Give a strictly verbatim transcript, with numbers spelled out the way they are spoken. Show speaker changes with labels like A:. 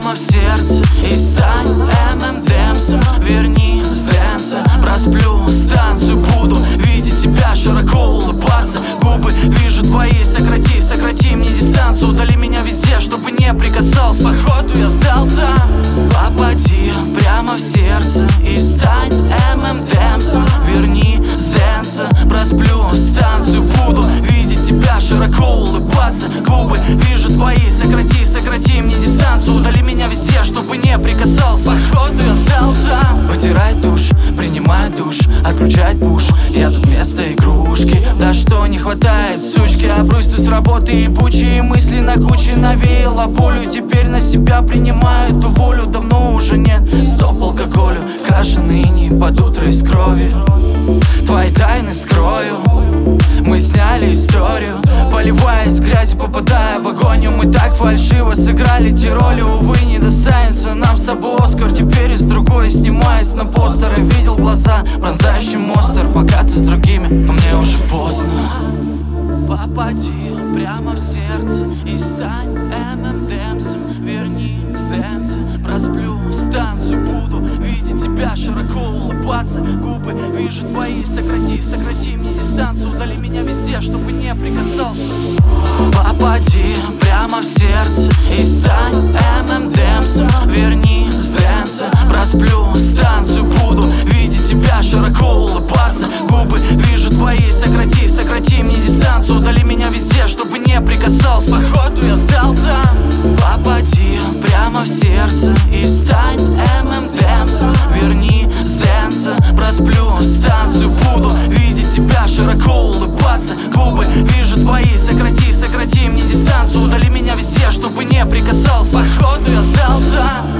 A: прямо в сердце и стань эм эм дэмсом. Верни с дэнса, просплю станцию. Буду видеть тебя, широко улыбаться. Губы вижу твои, сократи, сократи мне дистанцию. Удали меня везде, чтобы не прикасался. Походу я сдался. Попади прямо в сердце и стань эм эм дэмсом. Верни с дэнса, просплю станцию. Буду видеть тебя, широко улыбаться. Губы вижу твои, сократи, сократи мне дистанцию. Удали меня везде, чтобы не прикасался. Походу я сдался. Вытирай душ, принимай душ, отключать пуш. Я тут вместо игрушки. Да что не хватает, сучки. Обрусь тут с работы ебучие мысли на куче навеяла болью. Теперь на себя принимаю эту волю. Давно уже нет стоп алкоголю. Крашеный иней под утро из крови. Твои тайны скрою. Мы сняли историю, поливаясь грязью, попадая в агонию. Мы так фальшиво сыграли те роли. Увы, не достанется нам с тобой Оскар. Теперь из другой, снимаясь на постеры. Видел глаза, пронзающий монстр. Пока ты с другими, но мне уже поздно. Попади прямо в сердце и стань эм эм дэмсом. Верни с дэнса, просплю станцию. Буду видеть тебя, широко улыбаться. Губы вижу твои, сократи, сократи мне дистанцию. Удали меня везде, чтобы не прикасался. Попади прямо в сердце и стань эм эм дэмсом. Верни с дэнса, просплю станцию. Буду видеть тебя, широко улыбаться. Губы вижу твои, сократи, сократи мне дистанцию. Удали меня везде, чтобы не прикасался. Походу я сдался. Попади прямо в сердце и стань эм эм дэмсом. Верни с дэнса, просплю станцию. Буду видеть тебя, широко улыбаться. Губы вижу твои, сократи, сократи мне дистанцию. Удали меня везде, чтобы не прикасался. Походу я сдался.